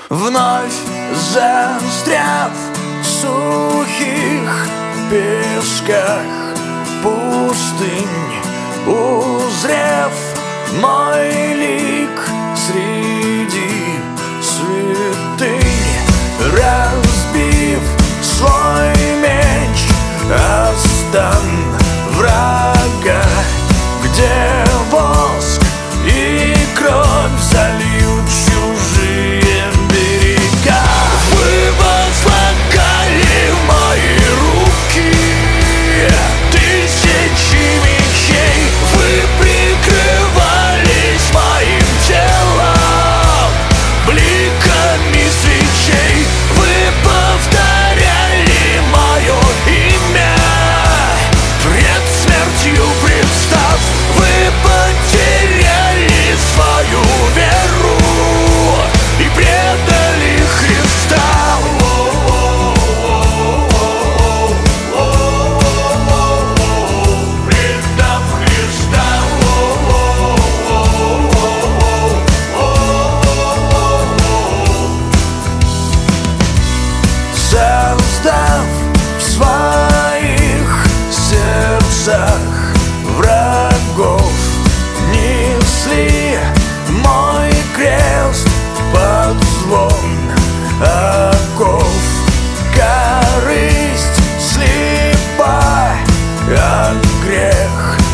Вновь застряв в сухих песках пустынь, узрев мой лик среди святынь, разбив свой меч о стан врага, где воск и кровь зальют чужие берега. Вы возлагали мои руки тысячи мечей, вы прикрывались моим телом бликами свечей, вы повторяли мое имя пред смертью представ, вы потеряли свою веру и предали Христа. Предав Христа. Создав в своих сердцах врагов, несли мой крест под звон оков. Корысть слепа, а грех